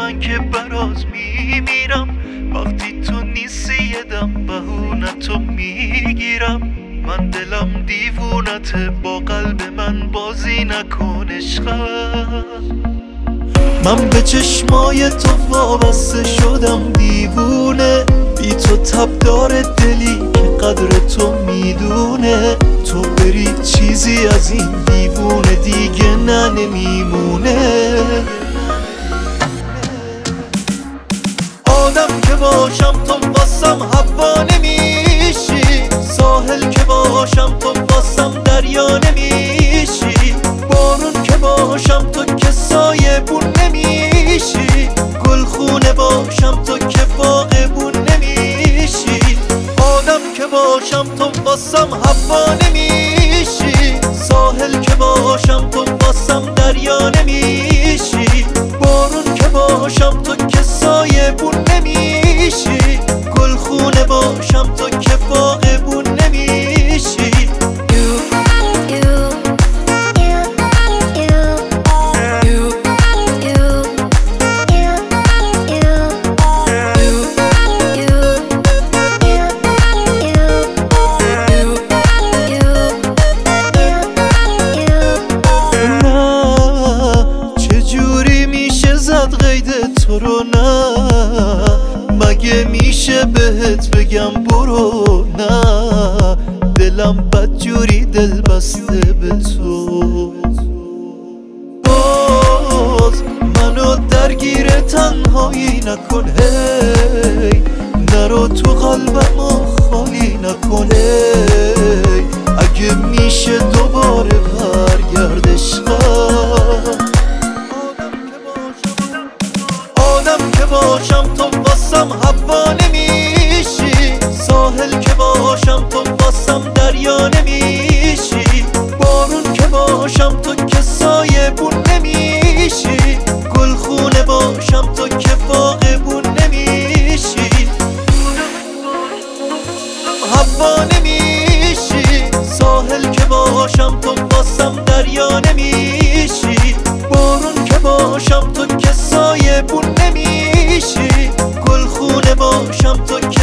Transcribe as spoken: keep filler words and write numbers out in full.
من که برات میمیرم، وقتی تو نیستی یه دم بهونتو میگیرم. من دلم دیوونته، با قلب من بازی نکن عشقم. من به چشمای تو وابسته شدم دیوونه، بی تو تب داره دلی که قدر تو میدونه. تو بری چیزی از این دیوونه دیگه نه نمیمونه. آدم که باشم تو واسم هوا نمیشی، ساحل که باشم تو واسم دریا نمیشی. بارون که باشم تو که سایه بون نمیشی، گلخونه باشم تو که باغبون نمیشی. آدم که باشم تو واسم هوا نمیشی، ساحل که باشم تو واسم دریا نمیشی. بارون که باشم تو که سایه بون نمیشی، گلخونه باشم تو که باغبون نمیشی. قید تو رو نه مگه میشه بهت بگم برو نه، دلم بدجوری دل بسته به تو. باز منو درگیر تنهایی نکن، هی نرو تو قلبمو خالی نکن. هی اگه میشه دوباره برگرد عشقم. آدم که باشم تو واسم هوا نمیشی، ساحل که باشم تو واسم دریا نمیشی. بارون که باشم تو که سایه بون نمیشی، گلخونه باشم تو که باغبون نمیشی. هوا نمیشی، ساحل که باشم تو واسم دریا نمیشی. بارون که باشم تو که سایه بون نمیشی، گلخونه باشم تو که